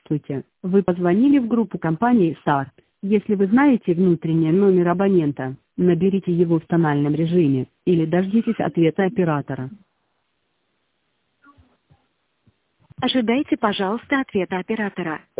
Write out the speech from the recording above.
Здравствуйте. Вы позвонили в группу компании Start. Если вы знаете внутренний номер абонента, наберите его в тональном режиме или дождитесь ответа оператора. Ожидайте, пожалуйста, ответа оператора.